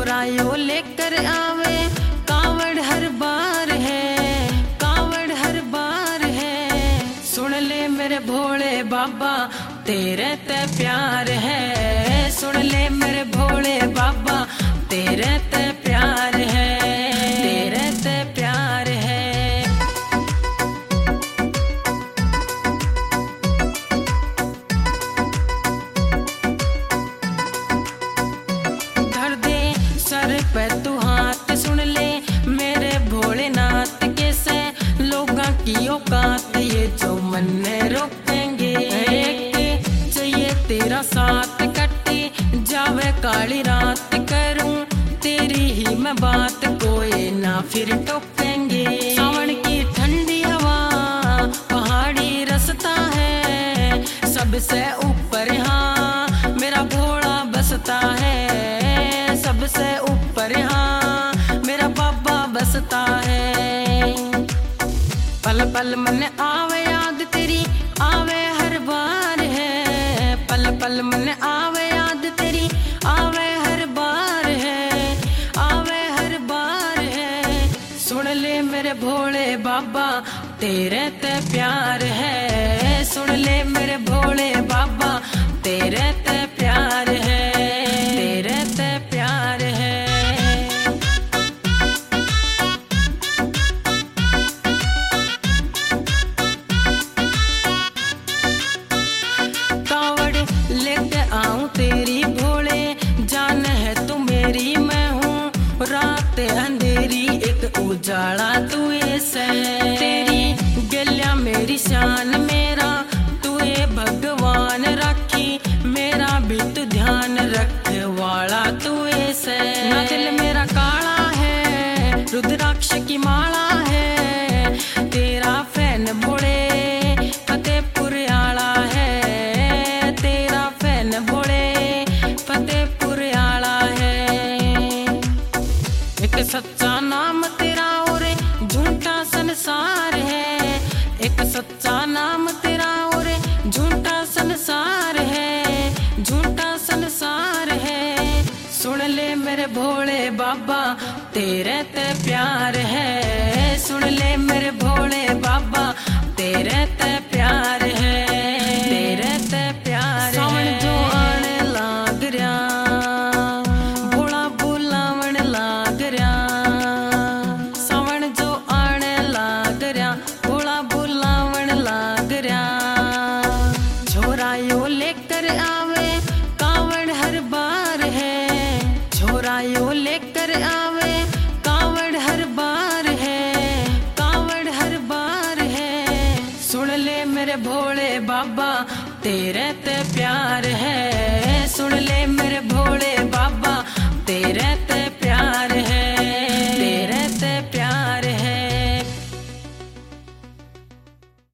झोरा यो लेकर आवे कावड़ हर बार है, कावड़ हर बार है। सुन ले मेरे भोले बाबा तेरे ते प्यार है, सुन ले मेरे भोले बाबा तेरे ते प्यार है, तेरे ते प्यार है। धर दे सर पे तू हाथ, सुन ले मेरे भोलेनाथ कैसे लोगों की औकात ये जो मन में रोकेंगे। चाहिए तेरा साथ कटे जावे काली रात, करूं तेरी ही मैं बात कोई ना फिर टोकेंगे। सावन की ठंडी हवा पहाड़ी रास्ता है, सबसे ऊपर हाँ मेरा भोला बसता है, सबसे ऊपर हाँ मेरा बाबा बसता है। पल पल मन आवे याद तेरी आवे हर बार है, पल पल मन आवे याद तेरी आवे हर बार है, आवे हर बार है। सुन ले मेरे भोले बाबा तेरे ते प्यार है, सुन ले मेरे भोले बाबा तेरे ते प्यार है, तेरे ते प्यार है। लेके आऊं तेरी भोले जान है तू मेरी मैं हूँ रात अंधेरी एक उजाला तू ऐसे। तेरी गलिया मेरी शान मेरा तू ये भगवान राखी मेरा भी तू ध्यान रख वाला तू ऐसे। ना दिल मेरा काला है रुद्राक्ष की माला है, तेरा फैन भोले फतेहपुर आला है, तेरा फैन भोले फतेहपुर आला है। एक सच्चा नाम तेरा और झूठा संसार है, एक सच्चा नाम तेरा और झूठा संसार है, झूठा संसार है। सुन ले मेरे भोले बाबा तेरे ते प्यार है, सुन ले मेरे भोले बाबा तेरे ते प्यार है, तेरे ते प्यार है। सावन जो आने लाग रहा भोला बुलावन लाग रहा, सावन जो आने लाग रहा भोला बुलावन लाग रहा। झोरा यो लेकर आवे कावड़ हर बार है, झोरा यो लेकर आवे कावड़ हर बार है, कावड़ हर बार है। सुन ले मेरे भोले बाबा तेरे ते प्यार है, सुन ले मेरे भोले